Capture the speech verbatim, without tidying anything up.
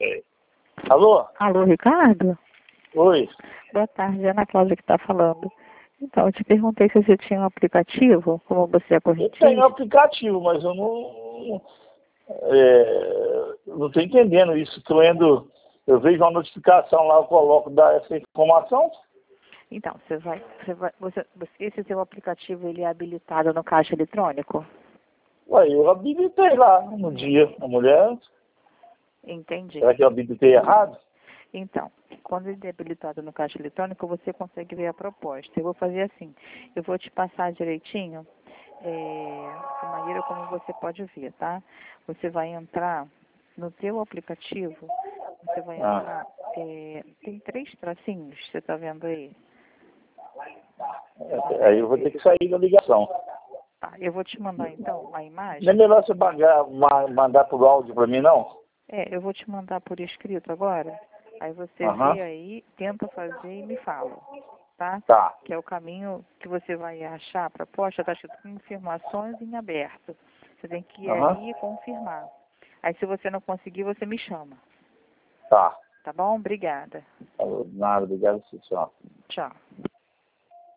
É. Alô? Alô, Ricardo? Oi. Boa tarde, é Ana Cláudia que está falando. Então, eu te perguntei se você tinha um aplicativo, como você é Eu correntista. tenho aplicativo, mas eu não é, não estou entendendo isso. Estou indo, eu vejo uma notificação lá, eu coloco dar essa informação. Então, você vai, você vai, você, você- esse seu aplicativo, ele é habilitado no caixa eletrônico? Ué, eu habilitei lá no dia. A mulher, Entendi. será que eu habilitei errado? Então, quando ele é habilitado no caixa eletrônico, você consegue ver a proposta. Eu vou fazer assim, eu vou te passar direitinho é, a maneira como você pode ver, tá? Você vai entrar no teu aplicativo, você vai Ah, entrar, é, tem três tracinhos, você está vendo aí? é, aí eu vou ter que sair da ligação. Tá, eu vou te mandar então a imagem. Não é melhor você mandar, ma- mandar por áudio para mim, não? É, eu vou te mandar por escrito agora. Aí você Aham. vê aí, tenta fazer e me fala, tá? Tá, Que é o caminho que você vai achar a proposta, tá escrito informações em aberto. Você tem que ir aham, aí e confirmar. Aí se você não conseguir, você me chama. tá. Tá bom? Obrigada. Nada, obrigado, senhor. Tchau.